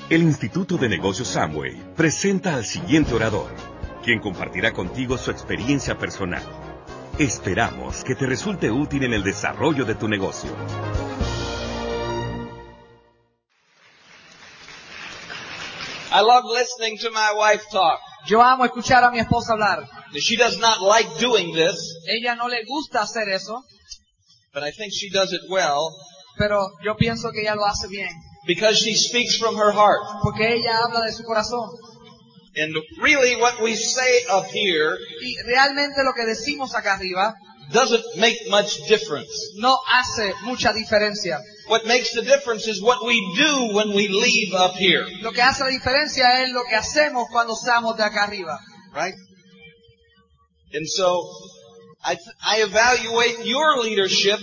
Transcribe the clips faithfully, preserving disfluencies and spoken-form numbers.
El Instituto de Negocios Amway presenta al siguiente orador, quien compartirá contigo su experiencia personal. Esperamos que te resulte útil en el desarrollo de tu negocio. I love listening to my wife talk. Yo amo escuchar a mi esposa hablar. She does not like doing this, Ella no le gusta hacer eso, but I think she does it well pero yo pienso que ella lo hace bien, because she speaks from her heart. porque ella habla de su corazón. And really what we say up here Y realmente lo que decimos acá arriba doesn't make much difference. no hace mucha diferencia. What makes the difference is what we do when we leave up here. Lo que hace la diferencia es lo que hacemos cuando estamos de acá arriba. Right? And so, I, th- I evaluate your leadership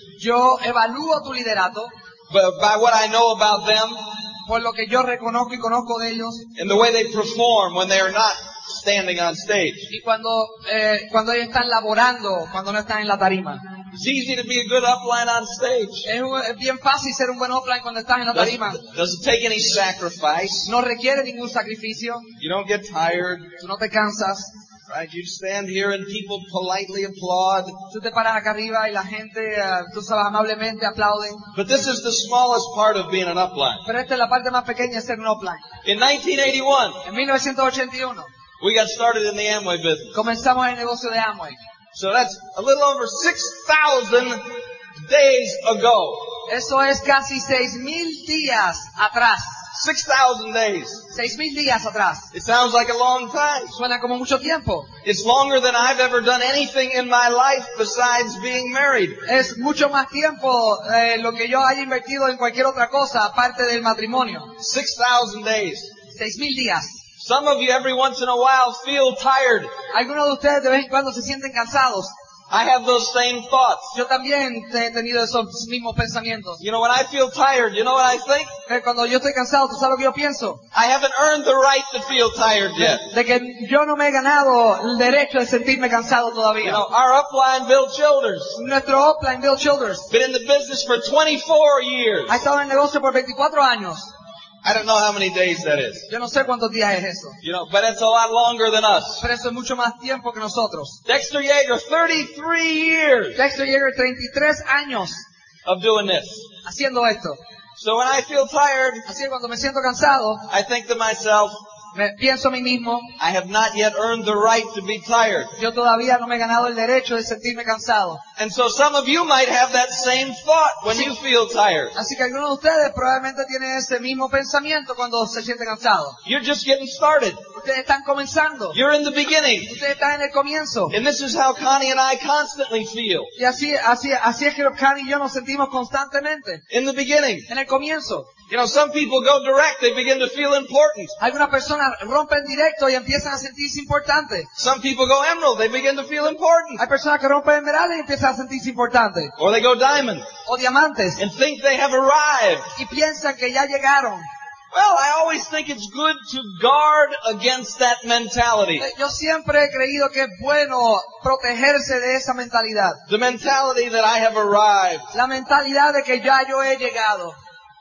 Yo evalúo tu liderato by, by what I know about them por lo que yo reconozco y conozco de ellos, and the way they perform when they are not standing on stage. y cuando eh, cuando ellos están laborando, cuando no están en la tarima. It's easy to be a good upline on stage. Es, un- es bien fácil ser un buen offline cuando estás en la tarima. Doesn't, doesn't take any sacrifice. No requiere ningún sacrificio. You don't get tired. Tú no te cansas. Right? You stand here and people politely applaud. Tú te paras acá arriba y la gente, uh, tú sabes, amablemente aplauden. But this is the smallest part of being an upline. Pero esta es la parte más pequeña de ser un offline. In nineteen eighty-one, En mil novecientos ochenta y uno we got started in the Amway business. comenzamos el negocio de Amway. So that's a little over six thousand days ago. Eso es casi seis mil días atrás. six thousand days. Seis mil días atrás. It sounds like a long time. Suena como mucho tiempo. It's longer than I've ever done anything in my life besides being married. Es mucho más tiempo eh, lo que yo haya invertido en cualquier otra cosa aparte del matrimonio. six thousand days. Seis mil días. Some of you every once in a while feel tired. Algunos de ustedes de vez en cuando se sienten cansados. I have those same thoughts. Yo también he tenido esos mismos pensamientos. You know, when I feel tired, you know what I think? Eh, Cuando yo estoy cansado, ¿tú sabes lo que yo pienso? I haven't earned the right to feel tired yet. De que yo no me he ganado el derecho de sentirme cansado You todavía. know, our upline, Bill Childers, Nuestro offline, Bill Childers, been in the business for twenty-four years. ha estado en el negocio por veinticuatro años. I don't know how many days that is. Yo no sé cuántos días es eso. You know, but it's a lot longer than us. Pero eso es mucho más tiempo que nosotros. Dexter Yeager, thirty-three years Dexter Yeager, treinta y tres años of doing this. haciendo esto. So when I feel tired, Así que cuando me siento cansado, I think to myself, me pienso a mí mismo, I have not yet earned the right to be tired. yo todavía no me he ganado el derecho de sentirme cansado. And so some of you might have that same thought when you feel tired. Así que algunos de ustedes probablemente tienen ese mismo pensamiento cuando se sienten cansados. You're just getting started. Ustedes están comenzando. You're in the beginning. Ustedes están en el comienzo. And this is how Connie and I constantly feel. Y así, así, así es que Connie y yo nos sentimos constantemente. In the beginning. En el comienzo. You know, some people go direct, they begin to feel important. Algunas personas rompen directo y empiezan a sentirse importantes. Some people go emerald, they begin to feel important. Hay personas que rompen esmeralda y empiezan a sentirse importantes. Or they go diamond O diamantes. and think they have arrived. Y piensan que ya llegaron. Well, I always think it's good to guard against that mentality. Eh, Yo siempre he creído que es bueno protegerse de esa mentalidad. The mentality that I have arrived. La mentalidad de que ya yo he llegado.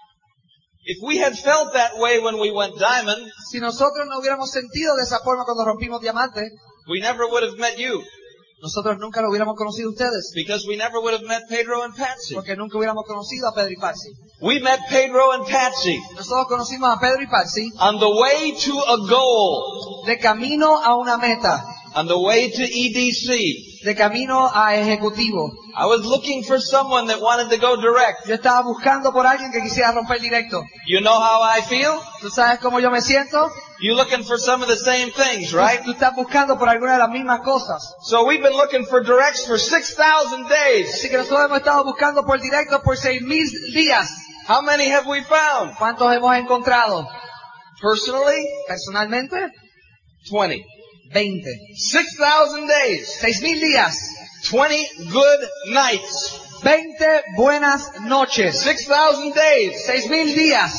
If we had felt that way when we went diamond, Si nosotros no hubiéramos sentido de esa forma cuando rompimos diamante, we never would have met you. nosotros nunca lo hubiéramos conocido a ustedes. Because we never would have met Pedro and Patsy. Porque nunca hubiéramos conocido a Pedro y Patsy. We met Pedro and Patsy Nosotros conocimos a Pedro y Patsy on the way to a goal, de camino a una meta, on the way to E D C. de camino a ejecutivo. I was looking for someone that wanted to go direct. Yo estaba buscando por alguien que quisiera romper directo. You know how I feel? ¿Tú sabes cómo yo me siento? You're looking for some of the same things, right? Tú estás buscando por alguna de las mismas cosas. So we've been looking for directs for six thousand days. Así que nosotros hemos estado buscando por directo por seis mil días. How many have we found? ¿Cuántos hemos encontrado? Personally, Personalmente, twenty. veinte. six thousand days. Seis mil días. twenty good nights. veinte buenas noches. six thousand days. Seis mil días.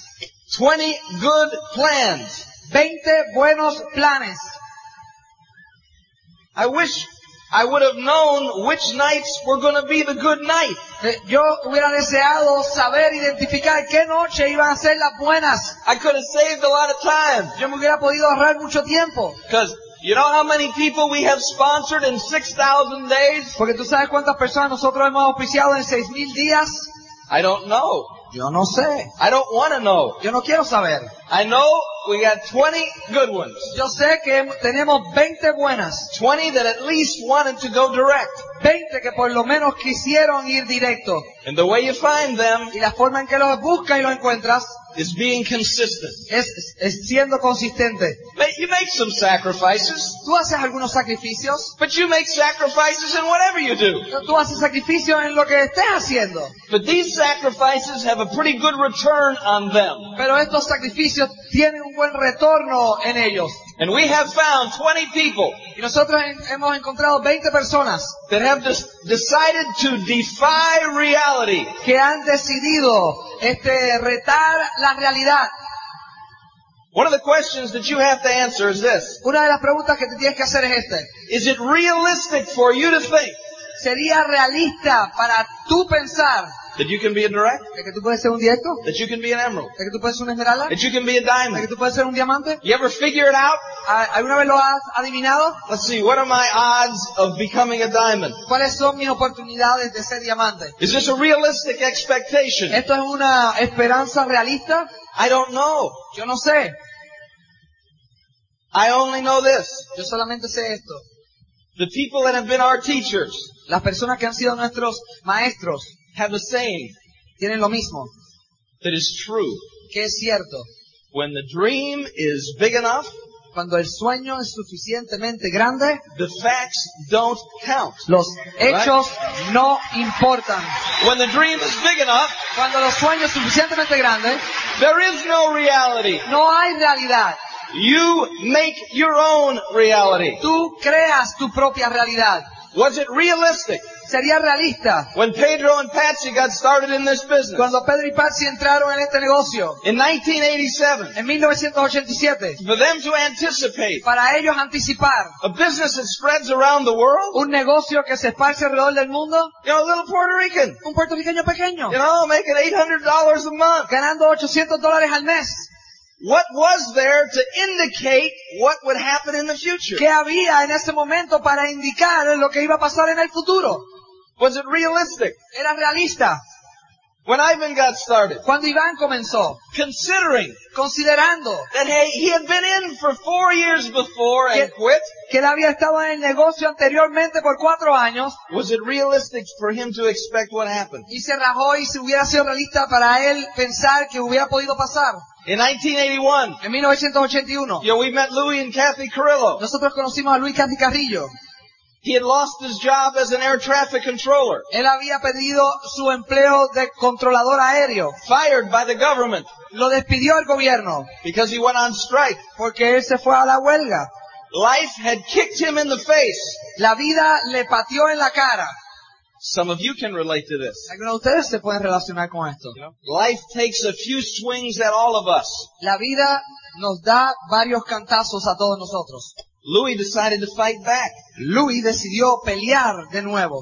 twenty good plans. veinte buenos planes. I wish I would have known which nights were going to be the good night. Eh, Yo hubiera deseado saber identificar qué noche iban a ser las buenas. I could have saved a lot of time. Yo me hubiera podido ahorrar mucho tiempo. Because you know how many people we have sponsored in six thousand days? Porque tú sabes cuántas personas nosotros hemos auspiciado en seis mil días. I don't know. Yo no sé. I don't want to know. Yo no quiero saber. I know we got twenty good ones. Yo sé que tenemos veinte buenas. twenty that at least wanted to go direct. veinte que por lo menos quisieron ir directo. And the way you find them Y la forma en que los buscas y los encuentras is being consistent. es, es siendo consistente. Ma- You make some sacrifices, Tú haces algunos sacrificios. but you make sacrifices in whatever you do. Tú haces sacrificios en lo que estés haciendo. But these sacrifices have a pretty good return on them. Pero estos sacrificios tienen un buen retorno en ellos. And we have found twenty people Y nosotros en- hemos encontrado veinte personas that have des- decided to defy reality. que han decidido este, retar la realidad. One of the questions that you have to answer is this. Una de las preguntas que te tienes que hacer es este. Is it realistic for you to think ¿Sería realista para tú pensar that you can be a direct? de que tú puedes ser un directo? That you can be an emerald? ¿De que tú puedes ser una esmeralda? That you can be a ¿De que diamond? tú puedes ser un diamante? You ever figure it out? ¿Al- ¿Alguna vez lo has adivinado? Let's see, what are my odds of becoming a diamond? ¿Cuáles son mis oportunidades de ser diamante? Is this a realistic expectation? ¿Esto es una esperanza realista? I don't know. Yo no sé. I only know this. Yo solamente sé esto. The people that have been our teachers Las personas que han sido nuestros maestros have a saying tienen lo mismo, that is true. que es cierto. When the dream is big enough, Cuando el sueño es suficientemente grande, the facts don't count. los hechos no importan. When the dream is big enough, Cuando los sueños suficientemente grandes, there is no reality. no hay realidad. You make your own reality. Tú creas tu propia realidad. Was it realistic Sería realista when Pedro and Patsy got started in this business? cuando Pedro y Patsy entraron en este negocio In nineteen eighty-seven, en mil novecientos ochenta y siete, for them to anticipate para ellos anticipar a business that spreads around the world, un negocio que se esparce alrededor del mundo, you know, a little Puerto Rican, un puertorriqueño pequeño, you know, making eight hundred dollars a month. ganando ochocientos dólares al mes. What was there to indicate what would happen in the future? ¿Qué había en ese momento para indicar lo que iba a pasar en el futuro? Was it realistic? Era realista. When Ivan got started, Cuando Iván comenzó, considering considerando that hey, he had been in for four years before and Que- quit, que él había estado en el negocio anteriormente por cuatro años was it realistic for him to expect what happened? y se rajó, y si hubiera sido realista para él pensar que hubiera podido pasar. In nineteen eighty-one, En mil novecientos ochenta y uno, you know, we met Louis and Kathy Carrillo. nosotros conocimos a Luis Cathy Carrillo. He had lost his job as an air traffic controller, Él había perdido su empleo de controlador aéreo. fired by the government Lo despidió el gobierno because he went on strike. porque él se fue a la huelga. Life had kicked him in the face. La vida le pateó en la cara. Some of you can relate to this. Algunos de ustedes se pueden relacionar con esto. You know, life takes a few swings at all of us. La vida nos da varios cantazos a todos nosotros. Louis decided to fight back. Louis decidió pelear de nuevo.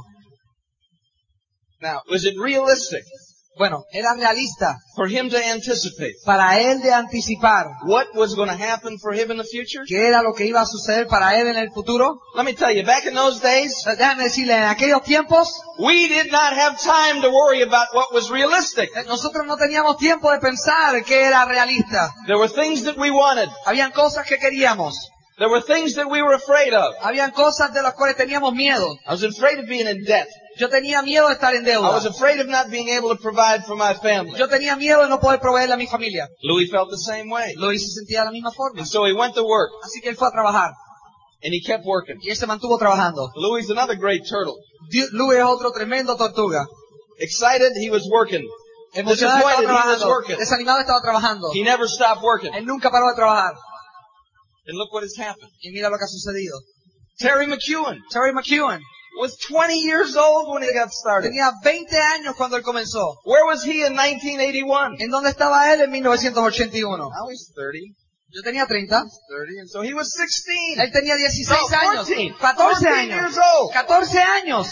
Now, was it realistic Bueno, era realista for him to anticipate para él de anticipar what was going to happen for him in the future? qué era lo que iba a suceder para él en el futuro. Let me tell you, back in those days, Déjame decirle, en aquellos tiempos, we did not have time to worry about what was realistic. eh, nosotros no teníamos tiempo de pensar qué era realista. There were things that we wanted. Habían cosas que queríamos. There were things that we were afraid of. Habían cosas de las cuales teníamos miedo. I was afraid of being in debt. Yo tenía miedo de estar en I deuda. was afraid of not being able to provide for my family. Yo tenía miedo de no poder proveerle a mi familia. Louis felt the same way. Louis se sentía de la misma forma. And so he went to work, Así que él fue a trabajar. and he kept working. Y él se mantuvo trabajando. Louis is another great turtle. Di- Louis es otro tremendo tortuga. Excited, he was working. Emocionado estaba Disappointed, he was trabajando. working. Desanimado estaba trabajando. He never stopped working. Él nunca paró de trabajar. And look what has happened. Y mira lo que ha sucedido. Terry McEwen Terry McEwen was twenty years old when he got started. tenía veinte años cuando él comenzó. Where was he in nineteen eighty-one? ¿En dónde estaba él en mil novecientos ochenta y uno? Now he's thirty. Yo tenía treinta. thirty, and so he was sixteen. Él tenía dieciséis No, años. fourteen. catorce fourteen años. years old. catorce años.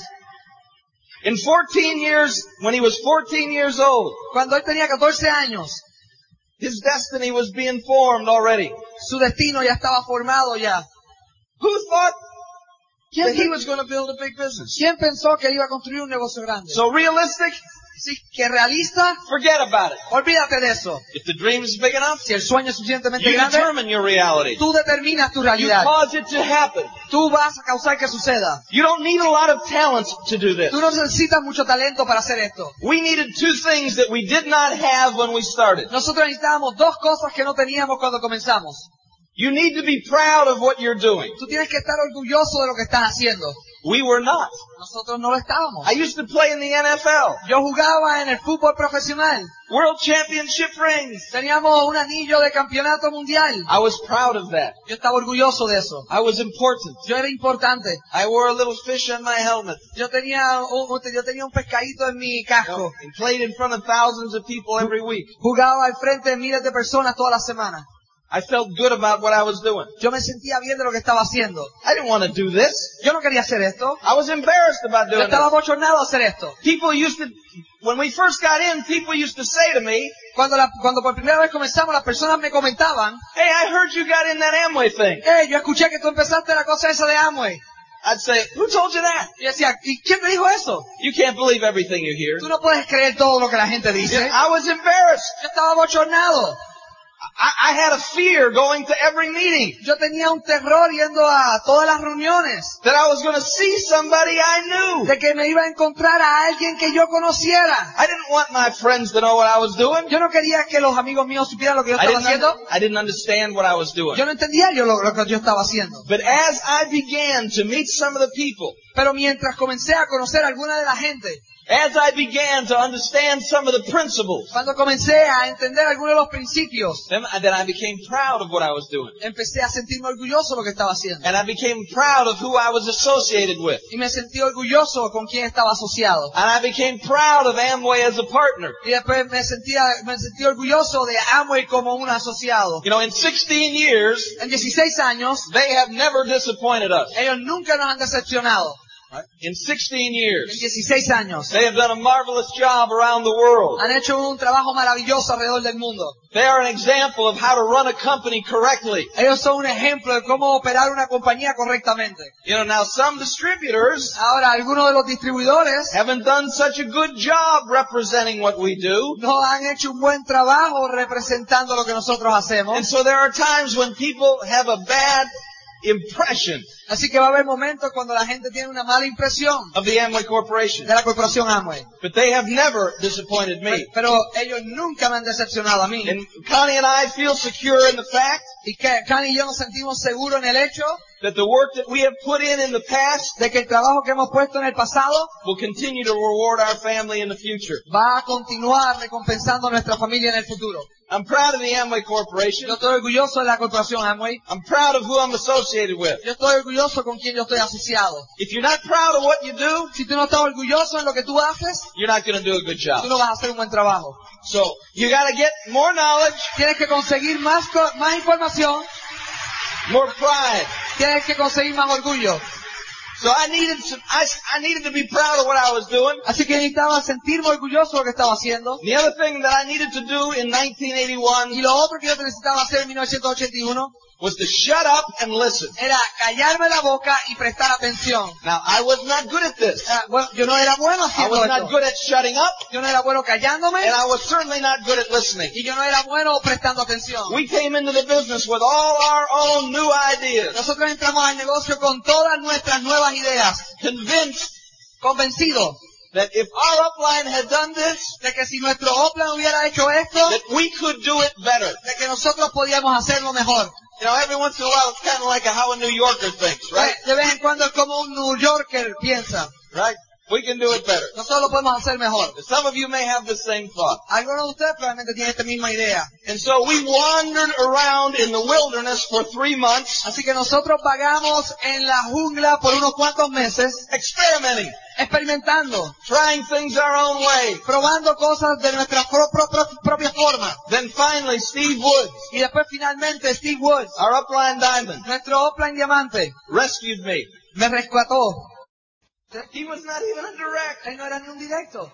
In fourteen years, when he was fourteen years old, Cuando él tenía catorce años, his destiny was being formed already. su destino ya estaba formado ya. Who thought ¿Quién, that he pe- was going to build a big business? quién pensó que él iba a construir un negocio grande? So realistic, Sí, que realista, forget about it. olvídate de eso. If the dream is big enough, Si el sueño es suficientemente you grande, determine your reality. tú determinas tu You realidad. cause it to happen. Tú vas a causar que suceda. You don't need a lot of talent to do this. Tú no necesitas mucho talento para hacer esto. We needed two things that we did not have when we started. Nosotros necesitábamos dos cosas que no teníamos cuando comenzamos. You need to be proud of what you're doing. Tú tienes que estar orgulloso de lo que estás haciendo. We were not. Nosotros no lo estábamos. I used to play in the N F L. Yo jugaba en el fútbol profesional. World Championship rings. Teníamos un anillo de campeonato mundial. I was proud of that. Yo estaba orgulloso de eso. I was important. Yo era importante. I wore a little fish on my helmet. Yo tenía un, yo tenía un pescadito en mi casco. And played in front of thousands of people every week. Jugaba al frente de miles de personas toda la semana. I felt good about what I was doing. Yo me sentía bien de lo que estaba haciendo. I didn't want to do this. Yo no quería hacer esto. I was embarrassed about Yo doing estaba it. bochornado a hacer esto. People used to, when we first got in, people used to say to me, Cuando, la, cuando por primera vez comenzamos, las personas me comentaban, hey, I heard you got in that Amway thing. hey, yo escuché que tú empezaste la cosa esa de Amway. I'd say, who told you that? Y decía, ¿y quién me dijo eso? You can't believe everything you hear. Tú no puedes creer todo lo que la gente dice. I was embarrassed. Yo estaba bochornado. I, I had a fear going to every meeting Yo tenía un terror yendo a todas las reuniones. that I was going to see somebody I knew. De que me iba a encontrar a alguien que yo conociera. I didn't want my friends to know what I was doing. Yo no quería que los amigos míos supieran lo que yo I estaba didn't, haciendo. un- I didn't understand what I was doing. Yo no entendía yo lo, lo que yo estaba haciendo. But as I began to meet some of the people, Pero mientras comencé a conocer a alguna de la gente, as I began to understand some of the principles, cuando comencé a entender algunos de los principios, then, then I became proud of what I was doing. empecé a sentirme orgulloso de lo que estaba haciendo. And I became proud of who I was associated with. Y me sentí orgulloso con quien estaba asociado. And I became proud of Amway as a partner. Y después me sentía, me sentí orgulloso de Amway como un asociado. You know, in sixteen years, En dieciséis años, they have never disappointed us. ellos nunca nos han decepcionado. In sixteen En years, dieciséis años. they have done a marvelous job around the world. Han hecho un trabajo maravilloso alrededor del mundo. They are an example of how to run a company correctly. Ellos son un ejemplo de cómo operar una compañía correctamente. You know, now some distributors Ahora, algunos de los distribuidores haven't done such a good job representing what we do. no han hecho un buen trabajo representando lo que nosotros hacemos. And so there are times when people have a bad impression Así que va a haber momentos cuando la gente tiene una mala impresión of the Amway Corporation. de la corporación Amway. But they have never disappointed me. Pero ellos nunca me han decepcionado a mí. And Connie and I feel secure in the fact Y que Cani y yo nos sentimos seguros en el hecho that the work that we have put in in the past de que el trabajo que hemos puesto en el pasado will continue to reward our family in the future. va a continuar recompensando a nuestra familia en el futuro. I'm proud of the Amway Corporation. Yo estoy orgulloso de la corporación Amway. I'm proud of who I'm associated with. Yo estoy orgulloso con quien yo estoy asociado. If you're not proud of what you do, Si tú no estás orgulloso en lo que tú haces, you're not going to do a good job. tú no vas a hacer un buen trabajo. So, you got to get more knowledge, Tienes que conseguir más, co- más información, more pride. tienes que conseguir más orgullo. So I needed some, I, I needed to be proud of what I was doing. Así que necesitaba sentirme orgulloso de lo que estaba haciendo. The other thing that I needed to do in nineteen eighty-one Y lo otro que yo necesitaba hacer en mil novecientos ochenta y uno was to shut up and listen. era callarme la boca y prestar atención. Now, I was not good at this. Ah, bueno, yo no era bueno I haciendo was not esto. good at shutting up, Yo no era bueno callándome and I was certainly not good at listening. y yo no era bueno prestando atención. We came into the business with all our own new ideas, Nosotros entramos al negocio con todas nuestras nuevas ideas, convinced convencidos that if our upline had done this, de que si nuestro Oplan hubiera hecho esto, that we could do it better. de que nosotros podíamos hacerlo mejor. You know, every once in a while, it's kind of like a, how a New Yorker thinks, right? De vez en cuando es como un New Yorker piensa. Right? We can do it better. Nosotros lo podemos hacer mejor. Some of you may have the same thought. Algunos de ustedes probablemente tienen esta misma idea. And so we wandered around in the wilderness for three months, Así que nosotros vagamos en la jungla por unos cuantos meses, experimenting. experimentando, trying things our own way. probando cosas de nuestra pro- pro- pro- propia forma. Then finally, Steve Woods, Y después finalmente Steve Woods, our upline diamond, nuestro upline diamante, rescued me. me rescató. He was not even a direct. Él no era ni un directo,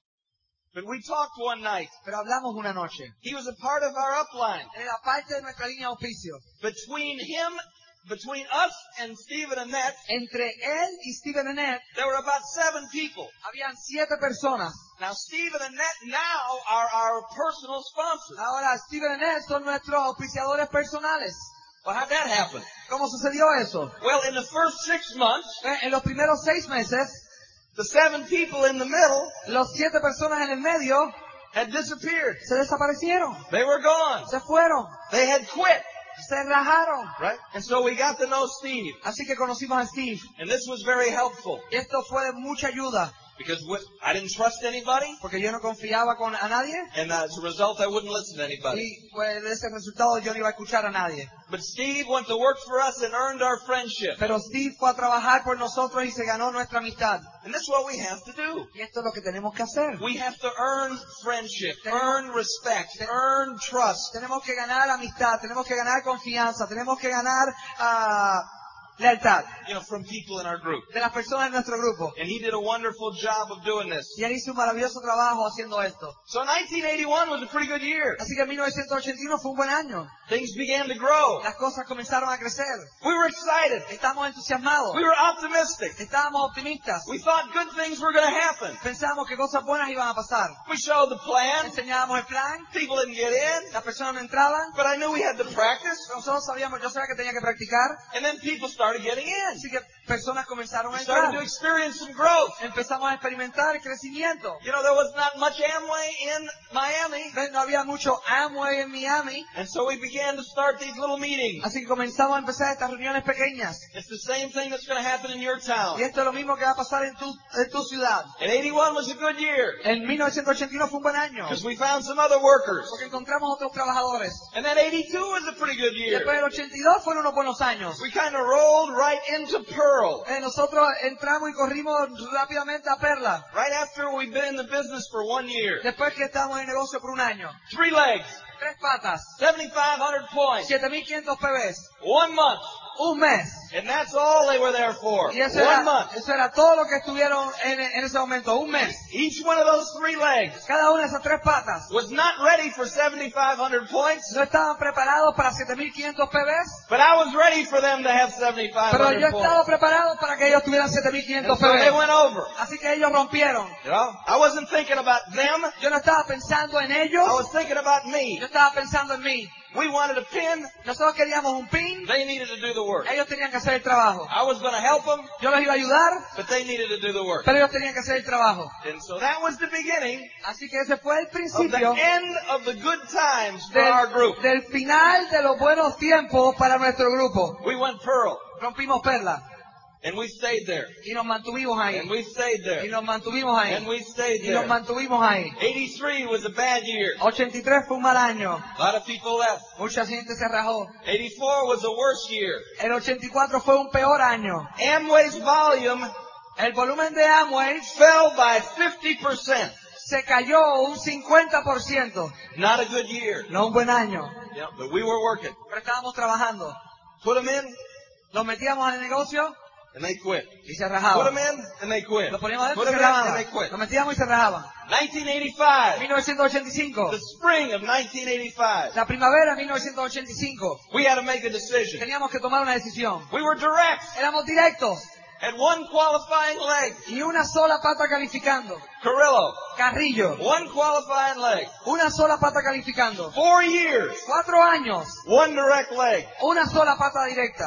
But we talked one night. pero hablamos una noche. He was a part of our upline. Era parte de nuestra línea de auspicio. Between him, between us and Steve and Annette, Entre él y Steven Annette there were about seven people. habían siete personas. Now, Steve and Annette now are our personal sponsors. Ahora Steven Annette son nuestros auspiciadores personales. Well, how'd that happen? ¿Cómo sucedió eso? Well, in the first six months, Eh, En los primeros seis meses, the seven people in the middle los siete personas en el medio had disappeared. se desaparecieron, They were gone. se fueron, They had quit. se rajaron. Right? And so we got to know Steve. Así que conocimos a Steve. And this was very helpful. Y esto fue de mucha ayuda, Because what, I didn't trust anybody. porque yo no confiaba con a nadie. And as a result, I wouldn't listen to anybody. Y pues de ese resultado yo no iba a escuchar a nadie. But Steve went to work for us and earned our friendship. Pero Steve fue a trabajar por nosotros y se ganó nuestra amistad. And that's what we have to do. Y esto es lo que tenemos que hacer. We have to earn friendship, earn respect, earn trust. Tenemos que ganar amistad, tenemos que ganar confianza, tenemos que ganar ah, lealtad You know, from people in our group. de las personas en nuestro grupo. And he did a wonderful job of doing this. Y él hizo un maravilloso trabajo haciendo esto. So nineteen eighty-one was a pretty good year. Así que mil novecientos ochenta y uno fue un buen año. Things began to grow. Las cosas comenzaron a crecer. We were excited. Estamos entusiasmados. We were optimistic. Estábamos optimistas. We thought good things were going to happen. Pensábamos que cosas buenas iban a pasar. We showed the plan. Enseñábamos el plan. People didn't get in. Las personas no entraban. But I knew we had to practice. Pero nosotros sabíamos, yo sabía que tenía que practicar. And then people started getting in. Así que personas comenzaron a We started to entrar. experience some growth. Empezamos a experimentar crecimiento. You know, there was not much Amway in Miami. No había mucho Amway en Miami. And so we began to start these little meetings. Así que comenzamos a empezar estas reuniones pequeñas. It's the same thing that's going to happen in your town. Y esto es lo mismo que va a pasar en tu, en tu ciudad. And eighty-one was a good year. En mil novecientos ochenta y uno fue un buen año. Because we found some other workers. Porque encontramos otros trabajadores. And then eighty-two was a pretty good Y year. después del ochenta y dos fueron unos buenos años. We kind of rolled right into Pearl. Eh, nosotros entramos y corrimos rápidamente a Perla. Right after we've been in the business for one year. Después que estábamos en el negocio por un año. Three legs. Tres patas. seventy-five hundred points. siete mil quinientos P Bs. One month. Un mes. And that's all they were there for. Y eso One era, month. eso era todo lo que estuvieron en, en ese momento. Un mes. Each one of those three legs Cada una de esas tres patas was not ready for seventy-five hundred points, no estaban preparados para siete mil quinientos P Bs. but I was ready for them to have seventy-five Pero yo hundred estaba points. preparado para que ellos tuvieran siete mil And quinientos so they P went Bs. over. Así que ellos rompieron. You know, I wasn't thinking about them. Yo no estaba pensando en ellos. I was thinking about me. Yo estaba pensando en mí. We wanted a pin. Nosotros queríamos un pin. They needed to do the work. Ellos tenían que hacer el trabajo. I was going to help them, Yo los iba a ayudar, but they needed to do the work. pero ellos tenían que hacer el trabajo. And so that was the beginning Así que ese fue el of the principio end of the good times for our del, group. del final de los buenos tiempos para nuestro grupo. We went Pearl, Rompimos Perla and we stayed there. y nos mantuvimos ahí. And we stayed Y there. nos mantuvimos ahí. And we stayed Y nos there. mantuvimos ahí. eighty-three was a bad year. ochenta y tres fue un mal año. A lot of people left. Mucha gente se rajó. eighty-four was a worse year. El ochenta y cuatro fue un peor año. Amway's volume El volumen de Amway fell by fifty percent. se cayó un cincuenta por ciento. Not a good year. No un buen año. Yeah, but we were working. Pero estábamos trabajando. Put them in, Los metíamos en el negocio and they quit. y se Put rajaban. them in, and they quit. Los poníamos Put dentro y them se in, and they rajaban. quit. Los metíamos y se rajaban. nineteen eighty-five, mil novecientos ochenta y cinco. the spring of nineteen eighty-five, La primavera de mil novecientos ochenta y cinco. we had to make a decision. Teníamos que tomar una decisión. We were direct, Éramos directos. had one qualifying leg. Y una sola pata calificando. Carrillo, Carrillo. one qualifying leg. Una sola pata calificando. Four years, Cuatro años. one direct leg. Una sola pata directa.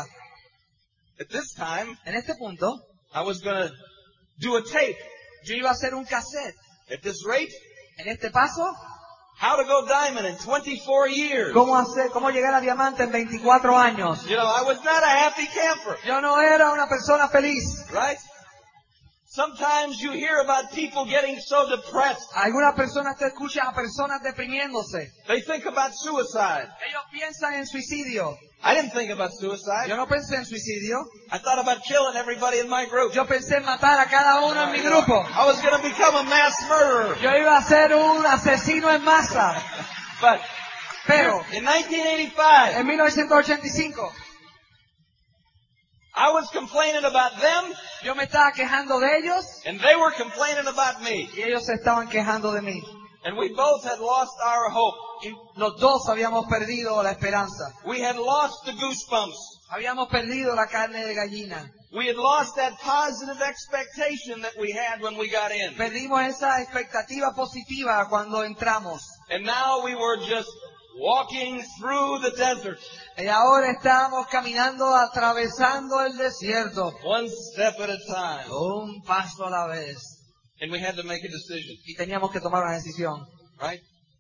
At this time, En este punto, I was going to do a tape. yo iba a hacer un cassette. At this rate, En este paso, how to go diamond in twenty-four years. cómo hacer, cómo llegar a diamante en veinticuatro años. You know, I was not a happy camper, Yo no era una persona feliz. right? Sometimes you hear about people getting so depressed. Algunas personas te escuchan a personas deprimiéndose. They think about suicide. Ellos piensan en suicidio. I didn't think about suicide. Yo no pensé en suicidio. I thought about killing everybody in my group. Yo pensé en matar a cada uno en mi grupo. I was going to become a mass murderer. Yo iba a ser un asesino en masa. But Pero in nineteen eighty-five, en mil novecientos ochenta y cinco I was complaining about them, yo me estaba quejando de ellos and they were complaining about me. y ellos se estaban quejando de mí. And we both had lost our hope. Y los dos habíamos perdido la esperanza. We had lost the goosebumps. Habíamos perdido la carne de gallina. We had lost that positive expectation that we had when we got in. Perdimos esa expectativa positiva cuando entramos. And now we were just walking through the desert. Y ahora estamos caminando, atravesando el desierto. One step at a time. Un paso a la vez. And we had to make a decision. Y teníamos que tomar una decisión. Right?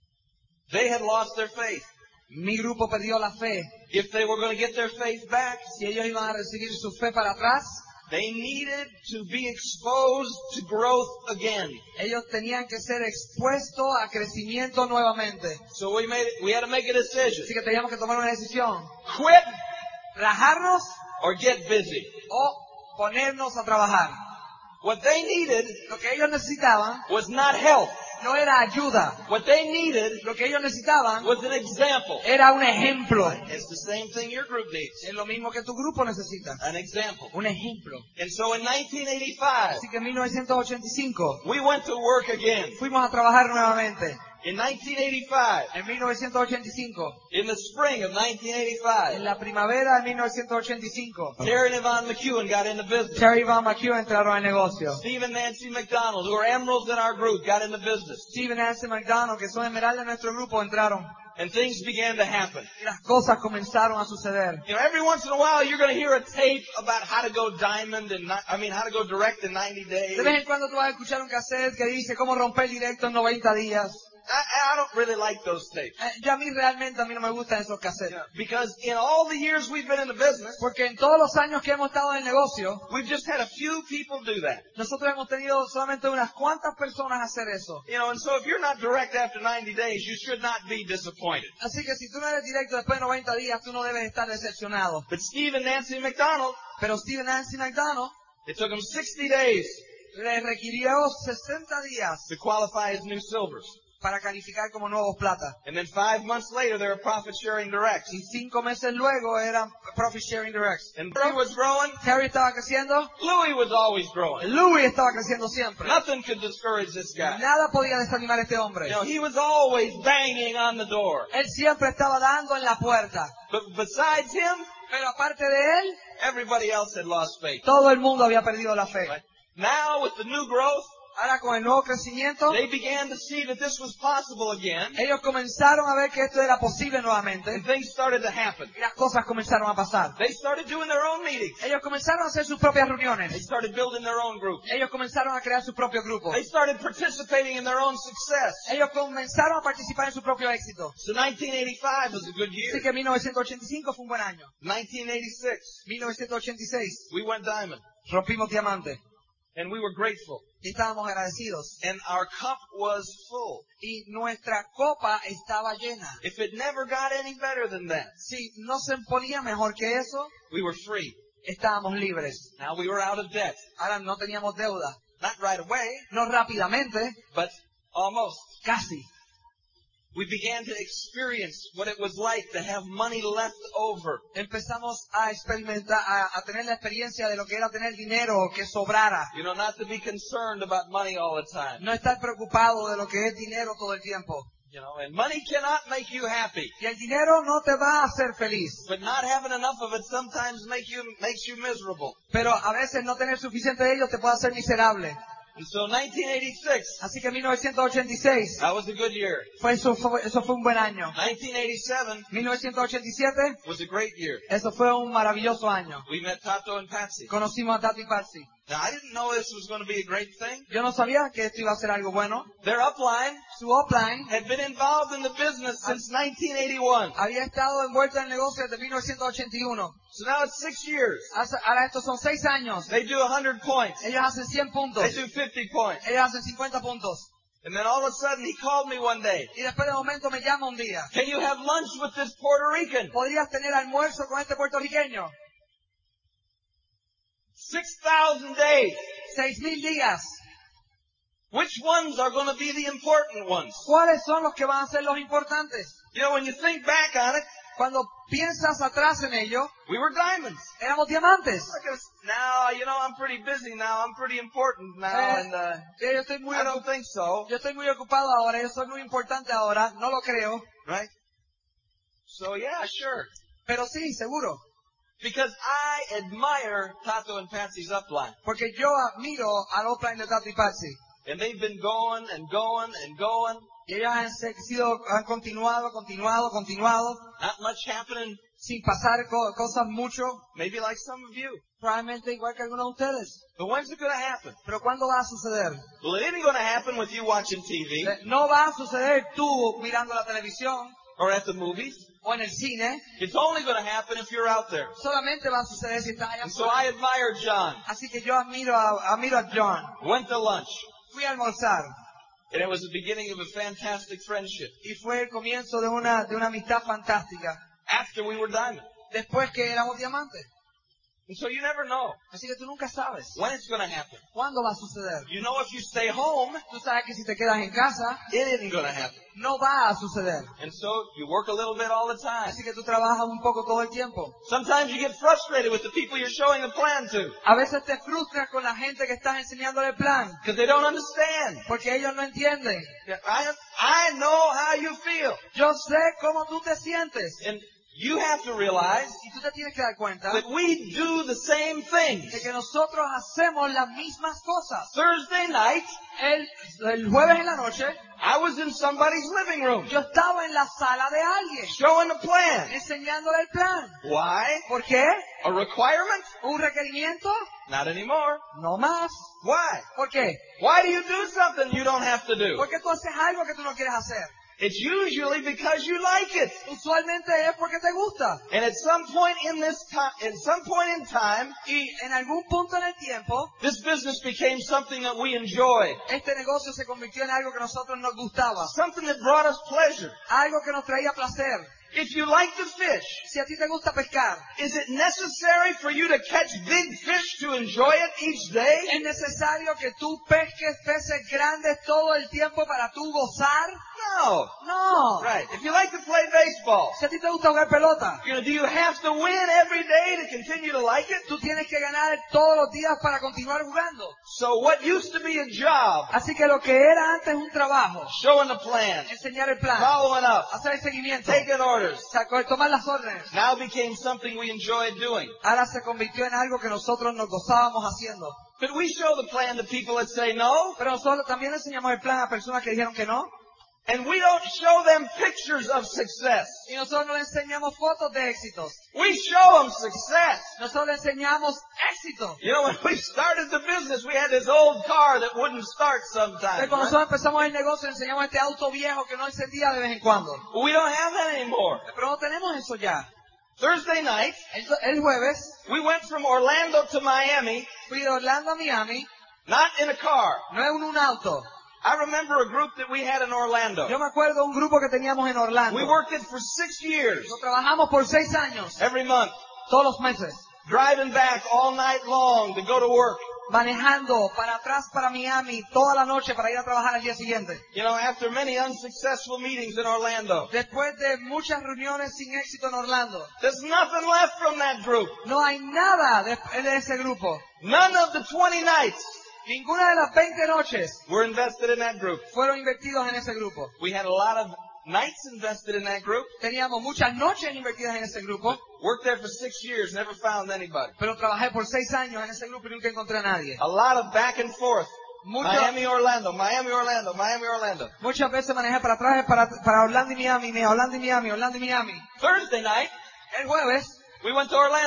They had lost their faith. Mi grupo perdió la fe. If they were going to get their faith back, Si ellos iban a recibir su fe para atrás, they needed to be exposed to growth again. ellos tenían que ser expuestos a crecimiento nuevamente. So we made it, we had to make a decision. Así que teníamos que tomar una decisión. Quit Rajarnos or get busy. o ponernos a trabajar. What they needed Lo que ellos necesitaban was not help. no era ayuda. What they needed Lo que ellos necesitaban was an example. era un ejemplo. It's the same thing your group needs. Es lo mismo que tu grupo necesita. An example. Un ejemplo. And so in nineteen eighty-five, Así que en mil novecientos ochenta y cinco we went to work again. fuimos a trabajar nuevamente. In nineteen eighty-five, En mil novecientos ochenta y cinco, in the spring of nineteen en eighty-five, la primavera de mil novecientos ochenta y cinco, Terry and Yvonne McEwen got into business. Terry Van McEwen entraron al negocio. Steve and Nancy McDonald, who are emeralds in our group, got into business. Steve y Nancy McDonald, que son esmeraldas de nuestro grupo, entraron. And things began to happen. Y las cosas comenzaron a suceder. You know, every once in a while you're going to hear a tape about how to go diamond in, ni- I mean, how to go direct in ninety days. De vez en cuando tú vas a escuchar un cassette que dice cómo romper directo en noventa días. I, I don't really like those tapes. Eh, yo a mí realmente a mí no me gustan esos cassettes. You know, because in all the years we've been in the business, Porque en todos los años que hemos estado en el negocio, we've just had a few people do that. nosotros hemos tenido solamente unas cuantas personas hacer eso. You know, and so if you're not direct after ninety days, you should not be disappointed. Así que si tú no eres directo después de noventa días, tú no debes estar decepcionado. But Steve and Nancy McDonald, Pero Steve y Nancy McDonald it took them sixty days le requirió sesenta días to qualify as new silvers. para calificar como nuevos plata. And then five months later, they were profit sharing directs. Y cinco meses luego eran Profit Sharing Directs. And Terry was growing. Terry estaba creciendo. Louis was always growing. Louis estaba creciendo siempre. Nothing could discourage this guy. Nada podía desanimar a este hombre. You know, he was always banging on the door. Él siempre estaba dando en la puerta. But besides him, Pero aparte de él, everybody else had lost faith. todo el mundo había perdido la fe. Right? Now, with the new growth, Ahora con el nuevo crecimiento, they began to see that this was possible again. ellos comenzaron a ver que esto era posible nuevamente. And things started to happen. Y las cosas comenzaron a pasar. They started doing their own meetings. Ellos comenzaron a hacer sus propias They reuniones. started building their own groups. Ellos comenzaron a crear sus propios grupos. They started participating in their own success. Ellos comenzaron a participar en su propio éxito. So nineteen eighty-five was a good Así year. que mil novecientos ochenta y cinco fue un buen año. nineteen eighty-six, mil novecientos ochenta y seis, we went diamond. rompimos diamante. And we were grateful. Y estábamos agradecidos. And our cup was full. Y nuestra copa estaba llena. If it never got any better than that, Si no se ponía mejor que eso, we were free. estábamos libres. Now we were out of debt. Ahora no teníamos deuda. Not right away, No rápidamente, but almost. casi. We began to experience what it was like to have money left over. Empezamos a experimentar, a, a tener la experiencia de lo que era tener dinero que sobrara. You know, not to be concerned about money all the time. No estar preocupado de lo que es dinero todo el tiempo. You know, and money cannot make you happy. Y el dinero no te va a hacer feliz. But not having enough of it sometimes make you, makes you miserable. Pero a veces no tener suficiente de ello te puede hacer miserable. And so nineteen eighty-six, Así que mil novecientos ochenta y seis, that was a good year. fue eso, fue, eso fue un buen año. nineteen eighty-seven mil novecientos ochenta y siete, was a great year. eso fue un maravilloso año. We met Tato and Patsy. Conocimos a Tato y Patsy. Now, I didn't know this was going to be a great thing. Yo no sabía que esto iba a ser algo bueno. Their upline Su upline had been involved in the business since nineteen eighty-one. había estado envuelta en el negocio desde mil novecientos ochenta y uno. So now it's six years. Hace- Ahora estos son seis años. They do one hundred points. Ellos hacen cien puntos. They do fifty points. Ellos hacen cincuenta puntos. And then all of a sudden he called me one day. Y después de momento me llama un día. Can you have lunch with this Puerto Rican? ¿Podrías tener almuerzo con este puertorriqueño? six thousand days. Seis mil días. Which ones are going to be the important ones? ¿Cuáles son los que van a ser los importantes? You know, when you think back on it, Cuando piensas atrás en ello, we were diamonds. éramos diamantes. Look at us. Now, you know, I'm pretty busy now. I'm pretty important now. Eh, And uh, eh, yo estoy muy I don't think so. Yo estoy muy ocupado ahora, yo soy muy importante ahora, no lo creo. Right? So, yeah, sure. Pero sí, seguro. Because I admire Tato and Patsy's upline. Porque yo admiro al upline de Tato y Patsy. And they've been going and going and going. Y ellos han se- sido, han continuado, continuado, continuado, Not much happening. sin pasar co- cosas mucho, Maybe like some of you. probablemente igual que algunos de ustedes. But when's it going to happen? Pero ¿cuándo va a suceder? Well, it ain't going to happen with you watching T V Eh, No va a suceder tú mirando la televisión or at the movies. o en el cine. It's only going to happen if you're out there. Solamente va a suceder si estás allá And so afuera. I admire John. Así que yo admiro a, admiro a John. Went to lunch. Fui a almorzar And it was the beginning of a fantastic friendship. y fue el comienzo de una, de una amistad fantástica. After we were diamond. Después que éramos diamantes. And so you never know Así que tú nunca sabes when it's going to happen. cuándo va a suceder. You know if you stay home, Tú sabes que si te quedas en casa, it isn't going to happen. no va a suceder. And so you work a little bit all the time. Así que tú trabajas un poco todo el tiempo. Sometimes you get frustrated with the people you're showing the plan to A veces te frustras con la gente que estás enseñándole el plan, because they don't understand. porque ellos no entienden. I, I know how you feel. Yo sé cómo tú te sientes. And you have to realize Y tú te tienes que dar cuenta that we do the same things. de que nosotros hacemos las mismas cosas. Thursday night, El, el jueves en la noche, I was in somebody's living room yo estaba en la sala de alguien, showing the plan. enseñándole el plan. Why? ¿Por qué? A requirement? ¿Un requerimiento? Not anymore. No más. Why? ¿Por qué? Why do you do something you don't have to do? Porque tú haces algo que tú no quieres hacer. It's usually because you like it. Usualmente es porque te gusta. And at some point in this time, at some point in time, Y en algún punto en el tiempo, this business became something that we enjoyed. este negocio se convirtió en algo que a nosotros nos gustaba. Something that brought us pleasure. Algo que nos traía placer. If you like to fish, Si a ti te gusta pescar, is it necessary for you to catch big fish to enjoy it each day? ¿es necesario que tú pesques peces grandes todo el tiempo para tú gozar? No. No. Right. If you like to play baseball, Si a ti te gusta jugar pelota, you know, do you have to win every day to continue to like it? tú tienes que ganar todos los días para continuar jugando. So what used to be a job, Así que lo que era antes un trabajo, showing the plan, enseñar el plan, following up, hacer el seguimiento, taking orders, saco- tomar las órdenes, now became something we enjoyed doing. ahora se convirtió en algo que nosotros nos gozábamos haciendo. But we show the plan to people that say no, Pero nosotros también le enseñamos el plan a personas que dijeron que no. and we don't show them pictures of success. Y nosotros no le enseñamos fotos de éxitos. We show them success. Nosotros le enseñamos éxito. You know, when we started the business, we had this old car that wouldn't start sometimes. Entonces, cuando Right? nosotros empezamos el negocio, le enseñamos este auto viejo que no encendía de vez en cuando. We don't have that anymore. Pero no tenemos eso ya. Thursday night, El, el jueves we went from Orlando to Miami, fui de Orlando a Miami, not in a car. no en un auto. I remember a group that we had in Orlando. Yo me acuerdo de un grupo que teníamos en Orlando. We worked it for six years, Lo trabajamos por seis años, every month, todos los meses, driving back all night long to go to work. manejando para atrás para Miami toda la noche para ir a trabajar al día siguiente. You know, after many unsuccessful meetings in Orlando, Después de muchas reuniones sin éxito en Orlando, there's nothing left from that group. no hay nada de, de ese grupo. None of the twenty nights Ninguna de las veinte noches were invested in that group. fueron invertidos en ese grupo. We had a lot of nights invested in that group. Teníamos muchas noches invertidas en ese grupo, Worked there for six years, never found anybody. pero trabajé por seis años en ese grupo y nunca encontré a nadie. A lot of back and forth. Mucho- Miami, Orlando, Miami, Orlando, Miami, Orlando. Muchas veces manejé para atrás, para, para Orlando y Miami, Orlando y Miami, Orlando y Miami. Thursday night, El jueves we went to Orlando.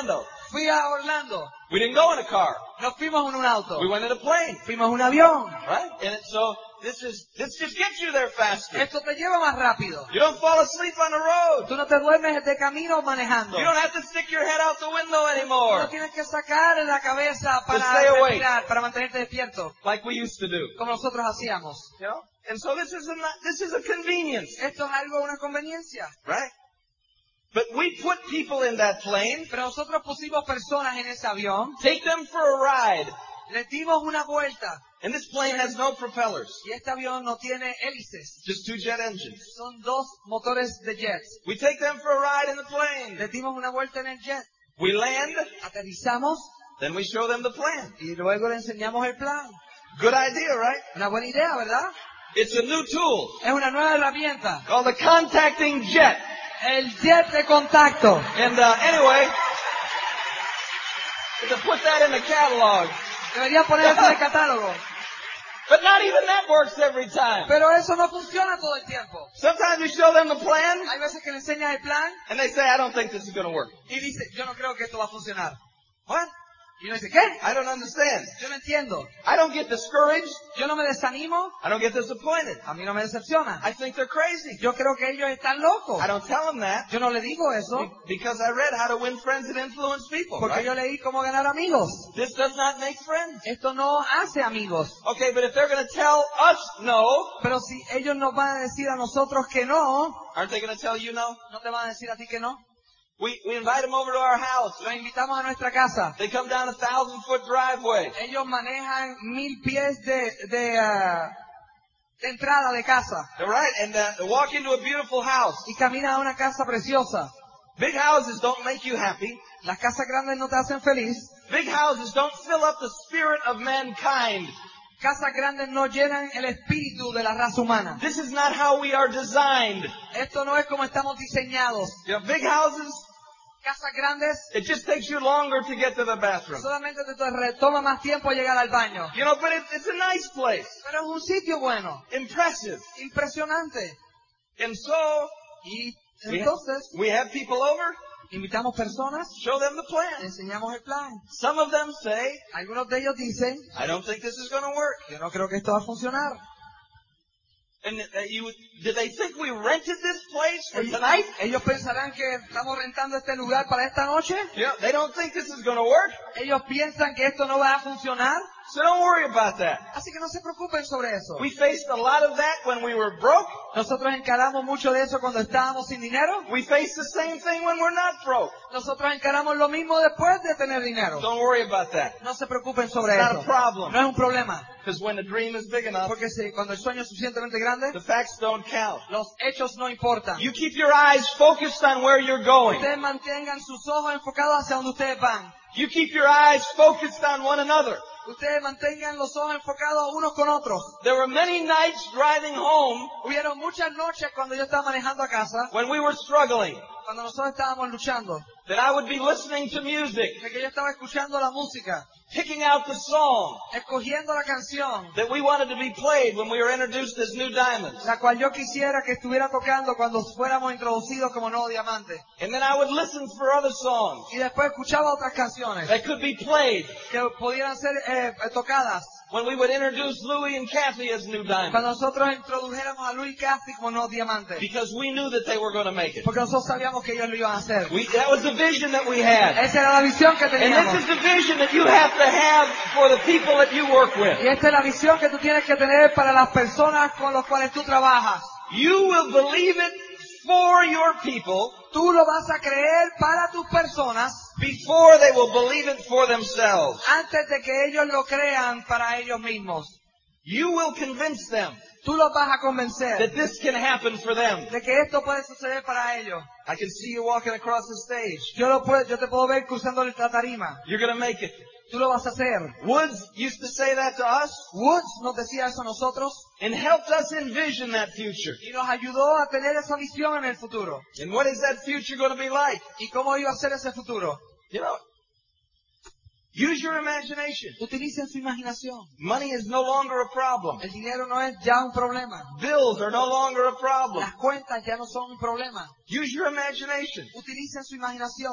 fui a Orlando. We didn't go in a car. Nos fuimos en un auto. We went in a plane. Fuimos en un avión. Right? And it, so this is this just gets you there faster. Esto te lleva más rápido. You don't fall asleep on the road. Tú no te duermes de camino manejando. You don't have to stick your head out the window No anymore. tienes que sacar la cabeza para stay awake. respirar, para mantenerte despierto, Like we used to do. como nosotros hacíamos. You know? And so this is a this is a convenience. Esto es algo, una conveniencia. Right? But we put people in that plane, Pero nosotros pusimos personas en ese avión, take them for a ride. les dimos una vuelta. And this plane has no propellers. Y este avión no tiene hélices. Just two jet engines. Son dos motores de jets. We take them for a ride in the plane. Les dimos una vuelta en el jet. We land, Aterrizamos then we show them the plan. y luego le enseñamos el plan. Good idea, right? Una buena idea, ¿verdad? It's a new tool Es una nueva herramienta. called the contacting jet. El jet de contacto. And uh, anyway, to put that in the catalog. Debería poner eso en el catálogo. But not even that works every time. Pero eso no funciona todo el tiempo. Sometimes we show them the plan, Hay veces que le enseñas el plan and they say, I don't think this is going to work. y dice, yo no creo que esto va a funcionar. What? Y uno dice, ¿qué? I don't understand. Yo no entiendo. I don't get discouraged. Yo no me desanimo. I don't get disappointed. A mí no me decepciona. I think they're crazy. Yo creo que ellos están locos. I don't tell them that Yo no le digo eso be- because I read How to Win Friends and Influence People. porque Right? yo leí cómo ganar amigos. This does not make friends. Esto no hace amigos. Okay, but if they're going to tell us no, Pero si ellos nos van a decir a nosotros que no, aren't they going to tell you no? ¿no te van a decir a ti que no? We, we invite them over to our house. Los invitamos a nuestra casa. They come down a thousand foot driveway. Ellos manejan mil pies de, de, ah, de entrada de casa All right, and uh, they walk into a beautiful house. y caminan a una casa preciosa. Big houses don't make you happy. Las casas grandes no te hacen feliz. Big houses don't fill up the spirit of mankind. Casas grandes no llenan el espíritu de la raza humana. This is not how we are designed. Esto no es como estamos diseñados. You know, big houses, Casas grandes it just takes you longer to get to the bathroom. solamente te te toma más tiempo llegar al baño. You know, but it, it's a nice place. Pero es un sitio bueno, Impressive. impresionante. And so, Y we, entonces we have people over, invitamos personas, show them the le plan. enseñamos el plan. Some of them say, Algunos de ellos dicen, I don't think this is going to work. yo no creo que esto va a funcionar. And uh, you, did they think we rented this place for Ellos, tonight? ellos pensarán que estamos rentando este lugar para esta noche. Yeah, they don't think this is going to work. Ellos piensan que esto no va a funcionar. So don't worry about that. Así que no se preocupen sobre eso. We faced a lot of that when we were broke. Nosotros encaramos mucho de eso cuando estábamos sin dinero. We face the same thing when we're not broke. Nosotros encaramos lo mismo después de tener dinero. Don't worry about that. No se preocupen sobre It's not eso. a problem. No es un problema. Because when the dream is big enough, Porque si, cuando el sueño es suficientemente grande, the facts don't count. los hechos no importan. You keep your eyes focused on where you're going. Ustedes mantengan sus ojos enfocados hacia donde ustedes van. You keep your eyes focused on one another. Ustedes mantengan los ojos enfocados unos con otros. There were many nights driving home Hubieron muchas noches cuando yo estaba manejando a casa, when we were struggling, cuando nosotros estábamos luchando, that I would be listening to music, de que yo estaba escuchando la música, picking out the song escogiendo la canción, that we wanted to be played when we were introduced as new diamonds. la cual yo quisiera que estuviera tocando cuando fuéramos introducidos como nuevo diamante. And then I would listen for other songs Y después escuchaba otras canciones that could be played que pudieran ser eh, tocadas when we would introduce Louis and Kathy as new diamonds. cuando nosotros introdujéramos a Luis Casti como nuevos diamantes. Because we knew that they were going to make it. Porque nosotros sabíamos que ellos lo iban a hacer. We, that was the vision that we had. Esa era la visión que And teníamos. this is the vision that you have to have for the people that you work with. Y esta es la visión que tú tienes que tener para las personas con las cuales tú trabajas. You will believe it for your people Tú lo vas a creer para tus personas before they will believe it for themselves. antes de que ellos lo crean para ellos mismos. You will convince them Tú los vas a convencer that this can happen for them. de que esto puede suceder para ellos. I can see you walking across the stage. Yo, lo puedo, yo te puedo ver cruzando la tarima. You're going to make it. Tú lo vas a hacer. Woods used to say that to us Woods nos decía eso a nosotros and helped us envision that future. y nos ayudó a tener esa visión en el futuro. And what is that future going to be like? ¿Y cómo iba a ser ese futuro? You know, use your imagination. Utilicen su imaginación. Money is no longer a problem. El dinero no es ya un problema. Bills are no longer a problem. Las cuentas ya no son un problema. Use your imagination. Utilicen su imaginación.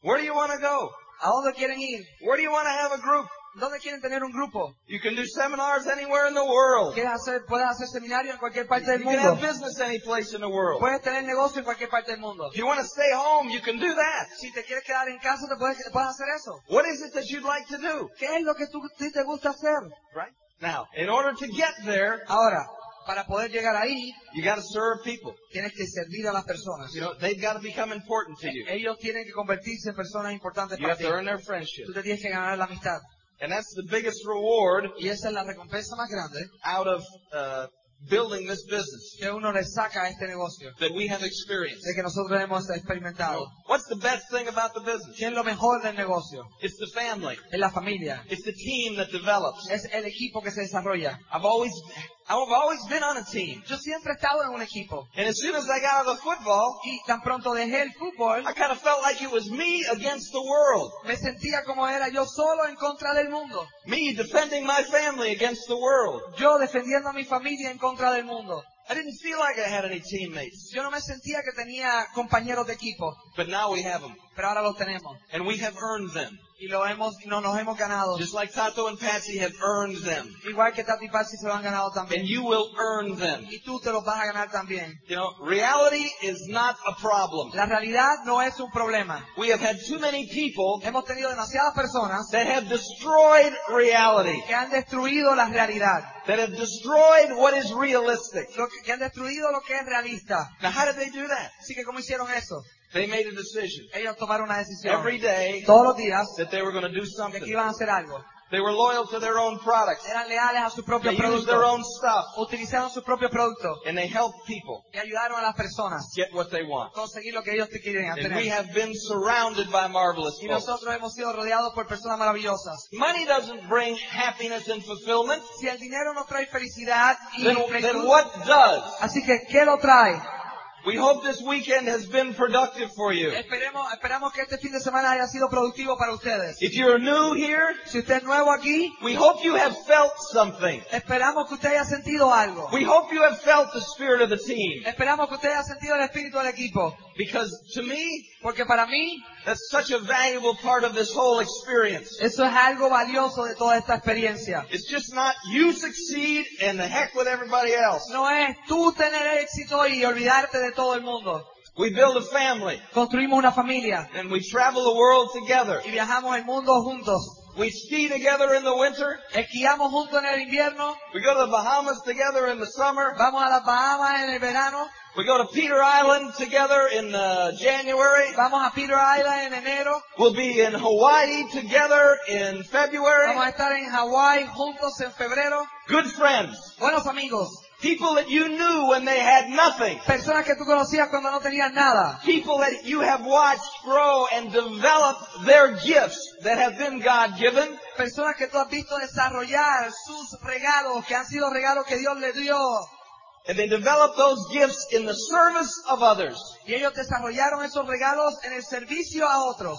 Where do you want to go? ¿A dónde quieren ir? Where do you want to have a group? ¿Dónde quieren tener un grupo? You can do seminars anywhere in the world. ¿Quieres hacer, puedes hacer seminario en cualquier parte del You can have mundo? business any place in the world. Puedes tener negocio en cualquier parte del mundo. If you want to stay home, you can do that. Si te quieres quedar en casa, te puedes, puedes hacer eso. What is it that you'd like to do? ¿Qué es lo que tú, ti te gusta hacer? Right? Now, in order to get there, Ahora, para poder llegar ahí, you got to serve people. tienes que servir a las personas. You know, they've got to become important to you. Ellos tienen que convertirse en personas importantes You para have ti. to earn their friendship. Tú te tienes que ganar la amistad. And that's the biggest reward Y esa es la recompensa más grande out of uh, building this business que uno le saca a este negocio, that we have experienced. de que nosotros hemos experimentado. What's the best thing about the business? ¿Qué es lo mejor del negocio? It's the family. Es la familia. It's the team that develops. Es el equipo que se desarrolla. I've always, I've always been on a team. Yo siempre he estado en un equipo. And as soon as I got out of the football, Y tan pronto dejé el fútbol, I kind of felt like it was me against the world. me sentía como era yo solo en contra del mundo. Me defending my family against the world. Yo defendiendo a mi familia en contra del mundo. I didn't feel like I had any teammates. Yo no me sentía que tenía compañeros de equipo, But now we have them. pero ahora los tenemos. And we have earned them. Y lo hemos, y nos los hemos ganado. Just like Tato and Patsy have earned them. Igual que Tati y Patsy se lo han ganado And también. you will earn them. Y tú te los vas a ganar también. You know, reality is not a problem. La realidad no es un problema. We have had too many people Hemos tenido demasiadas personas that have destroyed reality. que han destruido la realidad. That have destroyed what is realistic. Lo que, que han destruido lo que es realista. Now how did they do that? Así que ¿cómo hicieron eso? They made a decision Ellos tomaron una decisión. every day Todos los días that they were going to do de que something. iban a hacer algo. They were loyal to their own products. Eran leales a sus propios They used their productos. own stuff. Utilizaron sus propios productos. And they helped people Y ayudaron a las personas get what they want. a conseguir lo que ellos te quieren And we tener. have been surrounded by marvelous Y folks. nosotros hemos sido rodeados por personas maravillosas. Money doesn't bring happiness and fulfillment. Si el dinero no trae felicidad y Then, then plenitud, what does? así que ¿qué lo trae? We hope this weekend has been productive for you. Esperemos, esperamos que este fin de semana haya sido productivo para ustedes. If you're new here, Si usted es nuevo aquí, we hope you have felt something. esperamos que usted haya sentido algo. We hope you have felt the spirit of the team. Esperamos que usted haya sentido el espíritu del equipo. Because to me, Porque para mí, that's such a valuable part of this whole experience. eso es algo valioso de toda esta experiencia. It's just not you succeed and the heck with everybody else. No es tú tener éxito y olvidarte de todo el mundo. We build a family Construimos una familia and we travel the world together. y viajamos el mundo juntos. We ski together in the winter. Esquiamos juntos en el invierno. We go to the Bahamas together in the summer. Vamos a las Bahamas en el verano. We go to Peter Island together in uh, January. Vamos a Peter Island en enero. We'll be in Hawaii together in February. Vamos a estar en Hawái juntos en febrero. Good friends. Buenos amigos. People that you knew when they had nothing. Personas que tú conocías cuando no tenían nada. People that you have watched grow and develop their gifts that have been God-given. Personas que tú has visto desarrollar sus regalos, que han sido regalos que Dios les dio. And they develop those gifts in the service of others. Y ellos desarrollaron esos regalos en el servicio a otros.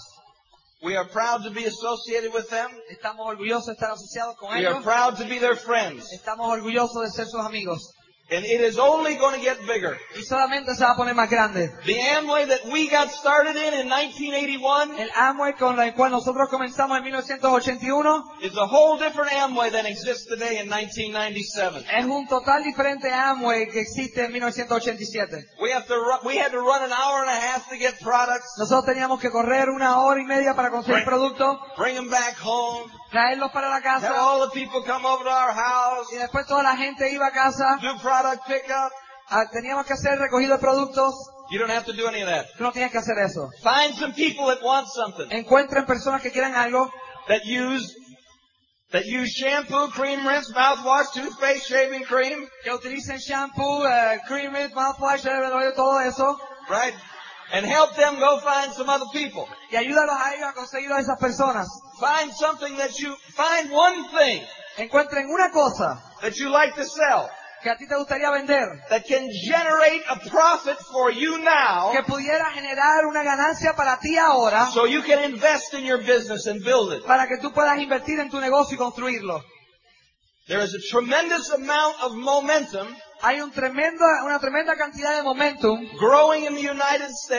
We are proud to be associated with them. Estamos orgullosos de estar asociados con We are ellos. proud to be their friends. Estamos orgullosos de ser sus amigos. And it is only going to get bigger. Y solamente se va a poner más grande. The Amway that we got started in in nineteen eighty-one El Amway con el cual nosotros comenzamos en mil novecientos ochenta y uno is a whole different Amway than exists today in nineteen ninety-seven. es un total diferente Amway que existe en mil novecientos ochenta y siete. We have to ru- we had to run an hour and a half to get products, Nosotros teníamos que correr una hora y media para conseguir Right. productos, bring them back home, traerlos para la have casa all the people come over to our house, y después toda la gente iba a casa. do product pickup. Ah, teníamos que hacer recogido de productos. You don't have to do any of that. Tú no tienes que hacer eso. Find some people that want something, Encuentren personas que quieran algo, that use that use shampoo, cream, rinse, mouthwash, toothpaste, shaving cream, que utilicen shampoo, eh, cream, mist, mouthwash, eh, todo eso, right? And help them go find some other people. y ayúdalos a ellos a conseguir a esas personas. Find something that you, find one thing Encuentren una cosa that you like to sell que a ti te gustaría vender, that can generate a profit for you now que pudiera generar una ganancia para ti ahora, so you can invest in your business and build it. para que tú puedas invertir en tu negocio y construirlo. There is a tremendous amount of momentum Hay un tremendo, una tremenda cantidad de momentum growing in the United States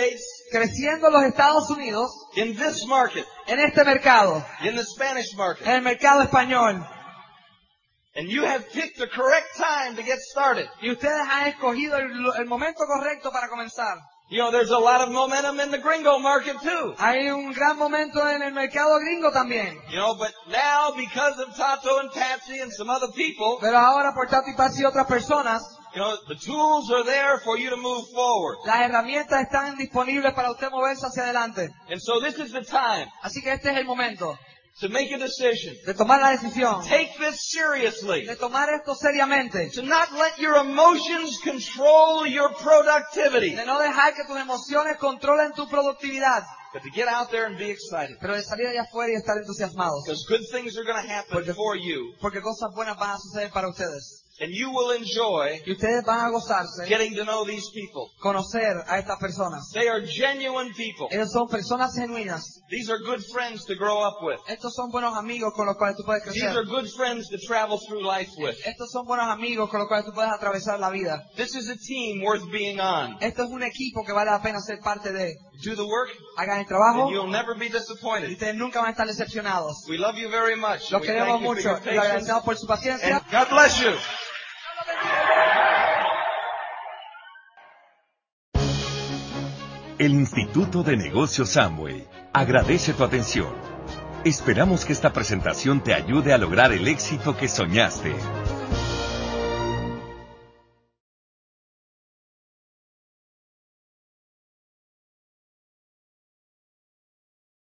creciendo en los Estados Unidos, in this market, en este mercado, in the Spanish market, en el mercado español, and you have picked the correct time to get started. y ustedes han escogido el, el momento correcto para comenzar. You know, there's a lot of momentum in the gringo market too. Hay un gran momento en el mercado gringo también. You know, but now because of Tato and Patsy and some other people, Pero ahora por Tato y Patsy y otras personas, you know, the tools are there for you to move forward. las herramientas están disponibles para usted moverse hacia adelante. And so this is the time Así que este es el momento to make a decision. de tomar la decisión, Take this seriously. de tomar esto seriamente, To not let your emotions control your productivity. de no dejar que tus emociones controlen tu productividad, But to get out there and be excited. pero de salir allá afuera y estar entusiasmados, Because good things are going to happen Porque- for you. porque cosas buenas van a suceder para ustedes. And you will enjoy Y ustedes van a gozarse, getting to know these people. conocer a estas personas. They are genuine people. Ellos son personas genuinas. These are good friends to grow up with. Estos son buenos amigos con los cuales tú puedes These crecer. are good friends to travel through life with. Estos son buenos amigos con los cuales tú puedes atravesar la vida. This is a team worth being on. Esto es un equipo que vale la pena ser parte de. Do the work, Hagan el trabajo and you'll never be y disappointed. ustedes nunca van a estar decepcionados. We love you very much. Los We queremos thank you for mucho your y le patience. agradecemos por su paciencia. And God bless you. El Instituto de Negocios Amway agradece tu atención. Esperamos que esta presentación te ayude a lograr el éxito que soñaste.